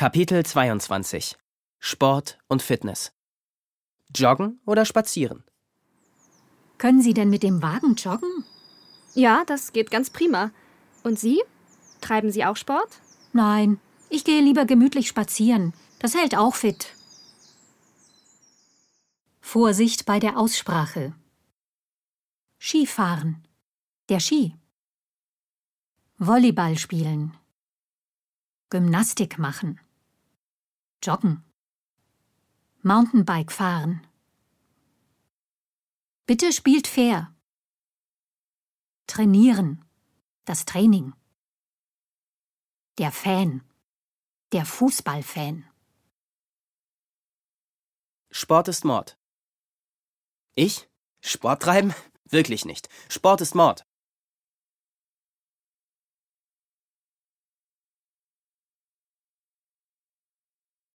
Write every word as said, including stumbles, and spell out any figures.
Kapitel zweiundzwanzig. Sport und Fitness. Joggen oder spazieren? Können Sie denn mit dem Wagen joggen? Ja, das geht ganz prima. Und Sie? Treiben Sie auch Sport? Nein, ich gehe lieber gemütlich spazieren. Das hält auch fit. Vorsicht bei der Aussprache. Skifahren. Der Ski. Volleyball spielen. Gymnastik machen. Joggen. Mountainbike fahren. Bitte spielt fair. Trainieren. Das Training. Der Fan. Der Fußballfan. Sport ist Mord. Ich? Sport treiben? Wirklich nicht. Sport ist Mord.